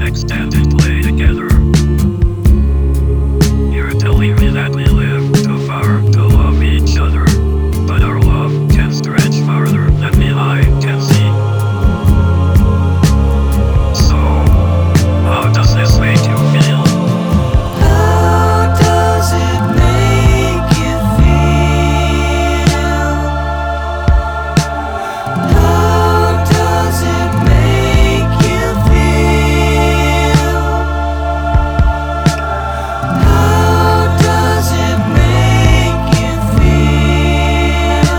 extended play together. You're telling me that we live too far to love each other, but our love can stretch farther than the eye can see. So, how does this make you feel? How does it make you feel? How does it make you feel? How does it make you feel?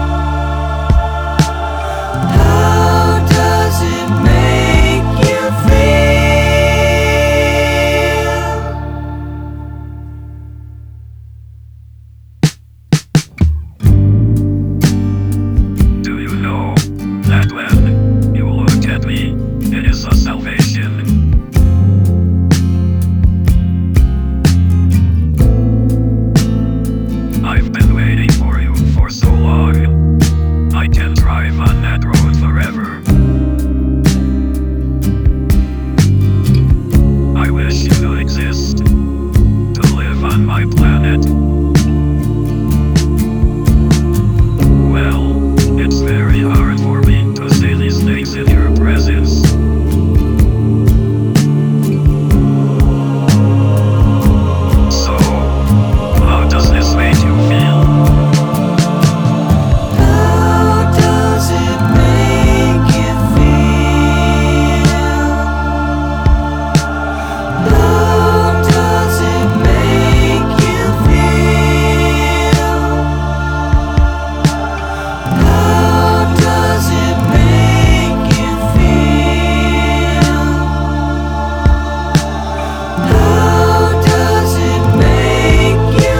How does it make you feel? Do you know that when you look at me, it is a salvation? I've been waiting for you for so long. I can drive on that road forever. I wish you could exist to live on my planet. Well, it's very hard for me to say these things in your presence. So, how does this make you feel? How does it make you feel? How does it make you feel? How does it make you feel? How does it make you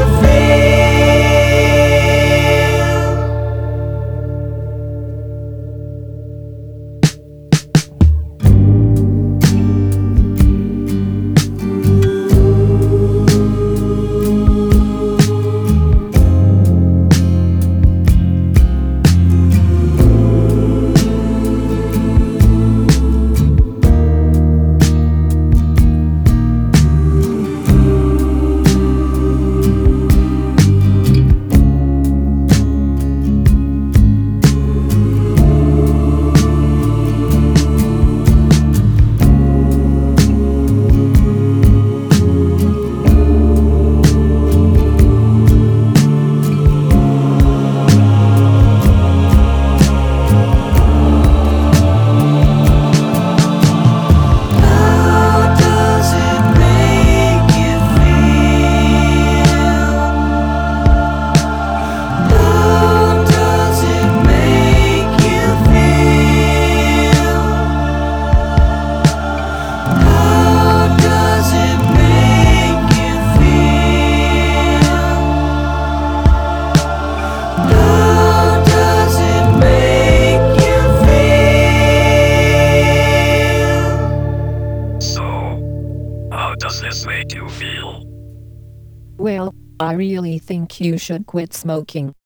Does this make you feel? Well, I really think you should quit smoking.